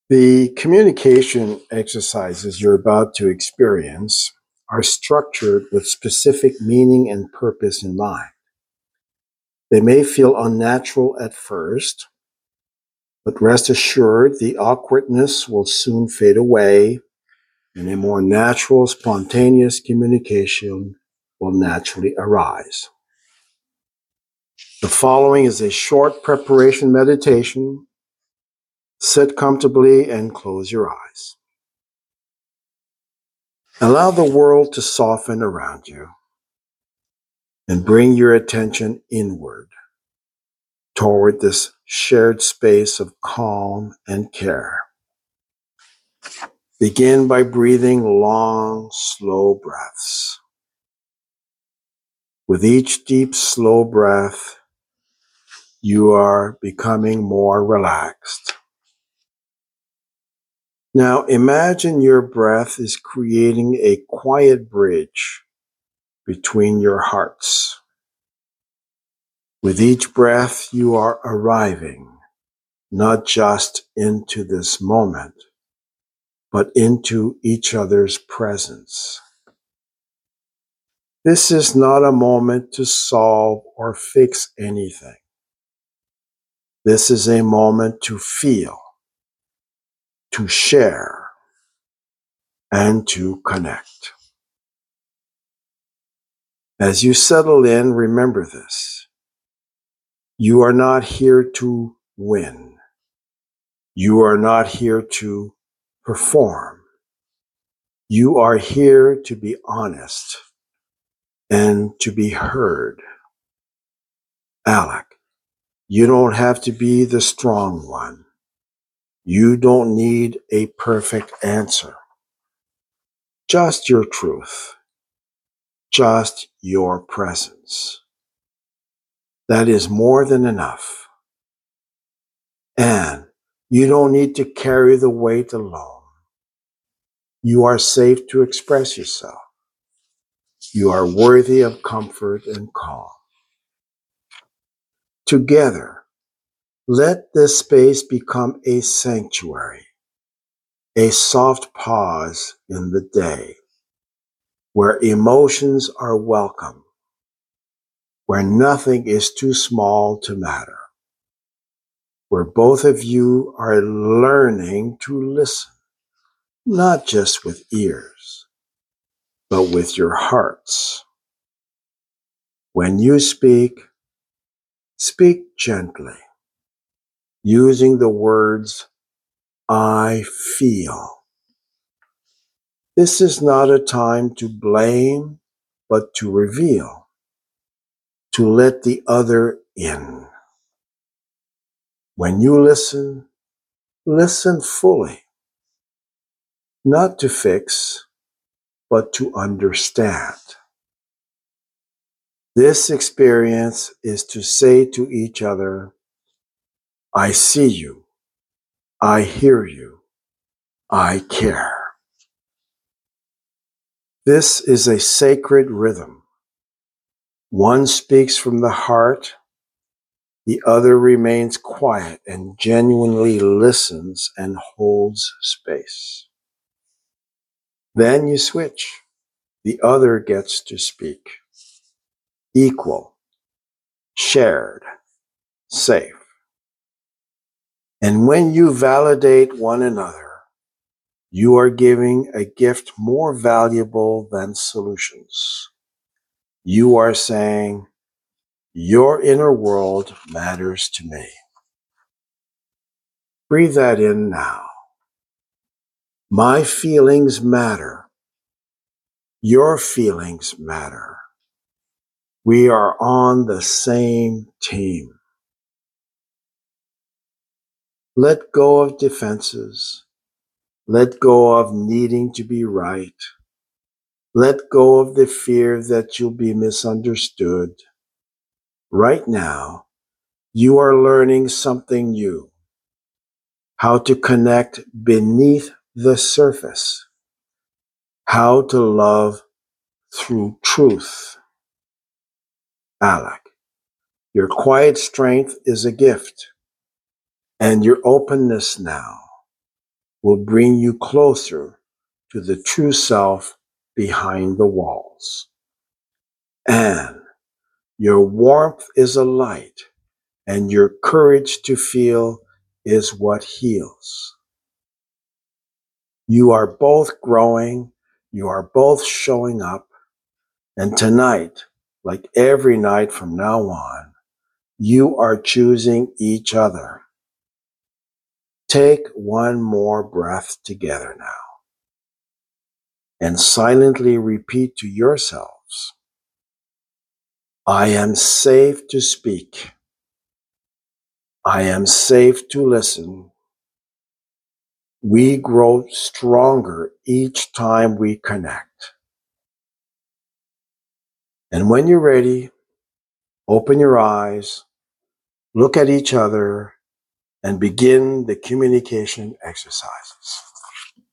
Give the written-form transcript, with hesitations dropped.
The communication exercises you're about to experience are structured with specific meaning and purpose in mind. They may feel unnatural at first, but rest assured the awkwardness will soon fade away and a more natural, spontaneous communication will naturally arise. The following is a short preparation meditation. Sit comfortably and close your eyes. Allow the world to soften around you and bring your attention inward toward this shared space of calm and care. Begin by breathing long, slow breaths. With each deep, slow breath, you are becoming more relaxed. Now imagine your breath is creating a quiet bridge between your hearts. With each breath, you are arriving not just into this moment, but into each other's presence. This is not a moment to solve or fix anything. This is a moment to feel, to share, and to connect. As you settle in, remember this. You are not here to win. You are not here to perform. You are here to be honest and to be heard. Alec, you don't have to be the strong one. You don't need a perfect answer. Just your truth. Just your presence. That is more than enough. And you don't need to carry the weight alone. You are safe to express yourself. You are worthy of comfort and calm. Together, let this space become a sanctuary, a soft pause in the day, where emotions are welcome, where nothing is too small to matter, where both of you are learning to listen, not just with ears, but with your hearts. When you speak, speak gently, using the words, I feel. This is not a time to blame, but to reveal, to let the other in. When you listen, listen fully, not to fix, but to understand. This experience is to say to each other, I see you, I hear you, I care. This is a sacred rhythm. One speaks from the heart, the other remains quiet and genuinely listens and holds space. Then you switch. The other gets to speak. Equal, shared, safe. And when you validate one another, you are giving a gift more valuable than solutions. You are saying, your inner world matters to me. Breathe that in now. My feelings matter. Your feelings matter. We are on the same team. Let go of defenses. Let go of needing to be right. Let go of the fear that you'll be misunderstood. Right now, you are learning something new. How to connect beneath the surface. How to love through truth. Alec, your quiet strength is a gift, and your openness now will bring you closer to the true self behind the walls. And your warmth is a light, and your courage to feel is what heals. You are both growing, you are both showing up, and tonight, like every night from now on, you are choosing each other. Take one more breath together now and silently repeat to yourselves, I am safe to speak. I am safe to listen. We grow stronger each time we connect. And when you're ready, open your eyes, look at each other, and begin the communication exercises.